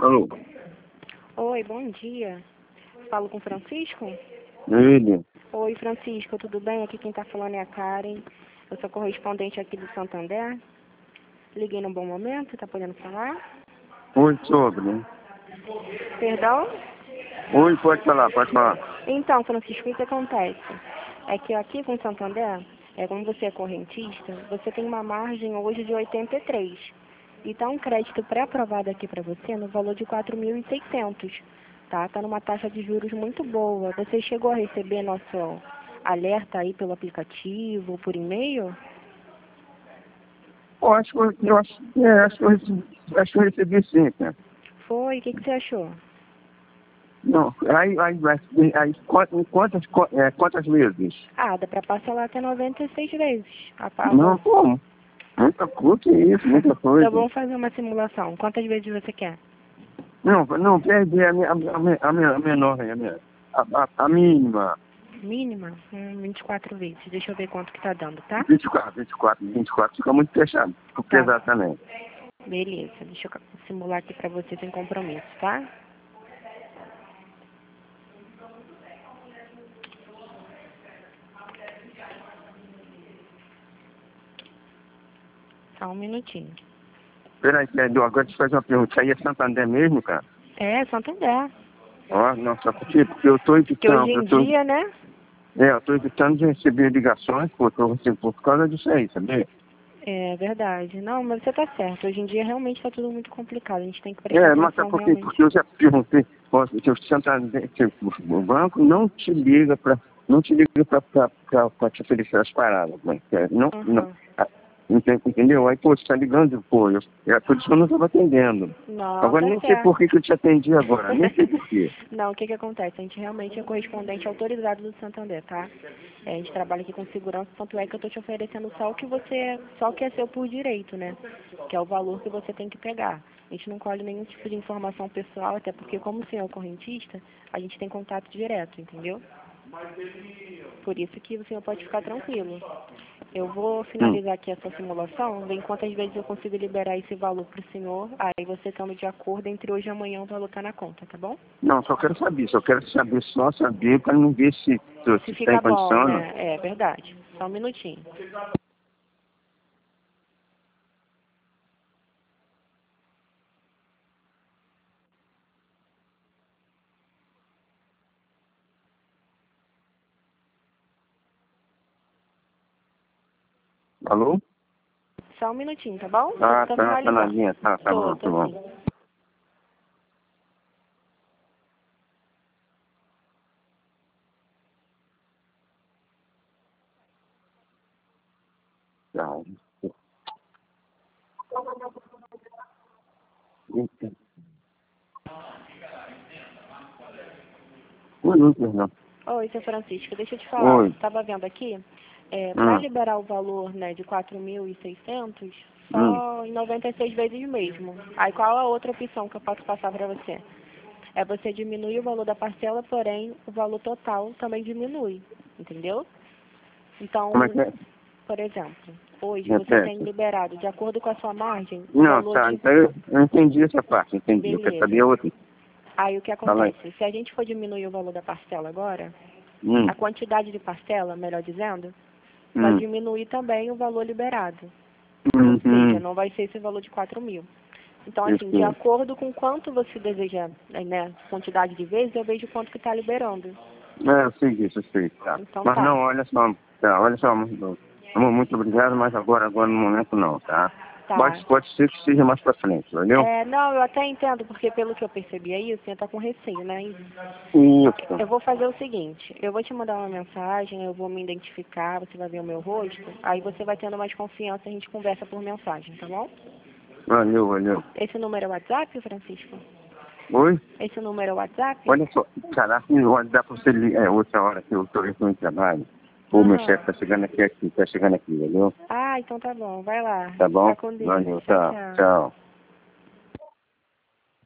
Alô? Oi, bom dia. Falo com o Francisco? Ele? Oi, Francisco, tudo bem? Aqui quem está falando é a Karen. Eu sou correspondente aqui do Santander. Liguei num bom momento, tá podendo falar? Oi, sobre. Perdão? Oi, pode falar, pode falar. Então, Francisco, o que acontece? É que aqui com o Santander, como você é correntista, você tem uma margem hoje de 83. E tá um crédito pré-aprovado aqui para você no valor de 4.600. Tá? Tá numa taxa de juros muito boa. Você chegou a receber nosso alerta aí pelo aplicativo, por e-mail? Pô, acho que eu recebi sim, cara. Foi? O que você achou? Não, quantas vezes? Ah, dá para parcelar até 96 vezes. Não, como? Muita coisa, que isso, muita coisa. Então vamos fazer uma simulação. Quantas vezes você quer? Não, perdi a menor, a mínima. Mínima? 24 vezes. Deixa eu ver quanto que tá dando, tá? 24, fica muito fechado, fica Tá. pesado também. Beleza. Deixa eu simular aqui pra você sem compromisso, tá? Só um minutinho. Peraí, agora deixa eu fazer uma pergunta. Isso aí é Santander mesmo, cara? É, Santander. Ó, não, só porque eu tô Porque hoje em evitando, dia, né? eu tô evitando de receber ligações, por causa disso aí, sabia? É verdade. Não, mas você tá certo. Hoje em dia realmente tá tudo muito complicado. A gente tem que prestar Mas atenção sabe por quê? realmente. Porque eu já perguntei, ó, que o Santander, que o banco não te liga não te liga pra te oferecer as paradas, mas não, Uhum. entendeu? Aí, pô, você tá ligando, pô, por isso que eu não estava atendendo. Não, Agora tá nem sei certo. por que eu te atendi agora, nem sei por quê. Não, o que que acontece? A gente realmente é correspondente autorizado do Santander, tá? A gente trabalha aqui com segurança, tanto é que eu tô te oferecendo só o que é seu por direito, né? Que é o valor que você tem que pegar. A gente não colhe nenhum tipo de informação pessoal, até porque como o senhor é correntista, a gente tem contato direto, entendeu? Por isso que o senhor pode ficar tranquilo. Eu vou Hum. finalizar aqui essa simulação, ver quantas vezes eu consigo liberar esse valor para o senhor, aí você estando de acordo, entre hoje e amanhã o valor tá na conta, tá bom? Não, só saber para não ver se Se tem fica bom, condição, não. né? É verdade. Só um minutinho. Alô? Só um minutinho, tá bom? Ah, Tô tá na finalizando. linha, tá bom, tá Tô bom. sim. Tá. Não. Oi, seu Francisco, deixa eu te falar. Oi. Tava vendo aqui, para Hum, liberar o valor, né, de 4.600, hum. só em 96 vezes mesmo. Aí qual a outra opção que eu posso passar para você? É você diminuir o valor da parcela, porém o valor total também diminui, entendeu? Então, Como é que é? por exemplo, hoje você tem Repete. liberado, de acordo com a sua margem, o Não, valor tá, de... então eu entendi essa parte, entendi. Eu quero saber Beleza. a outra. Aí o que Fala aí. acontece? Se a gente for diminuir o valor da parcela agora, Hum, a quantidade de parcela, melhor dizendo, vai hum, diminuir também o valor liberado. Ou seja, hum. não vai ser esse valor de 4.000. Então, assim, de Isso. acordo com quanto você deseja, né, quantidade de vezes, eu vejo quanto que está liberando. Eu sei disso, eu sei, tá. Então Mas tá, não, olha só, muito obrigado, mas agora no momento não, tá? tá. Pode ser que seja mais pra frente, valeu? Não, eu até entendo, porque pelo que eu percebi aí, o senhor tá com receio, né? Isso. Eu vou fazer o seguinte, eu vou te mandar uma mensagem, eu vou me identificar, você vai ver o meu rosto, aí você vai tendo mais confiança, a gente conversa por mensagem, tá bom? Valeu. Esse número é o WhatsApp, Francisco? Oi? Esse número é o WhatsApp? Olha só, caraca, não dá pra você ligar, outra hora que eu tô indo no trabalho. O meu chefe Aham. tá chegando aqui, valeu? Ah, então tá bom, vai lá. Tá bom? Fica com Deus. Valeu, Tchau, tá, tchau. tchau.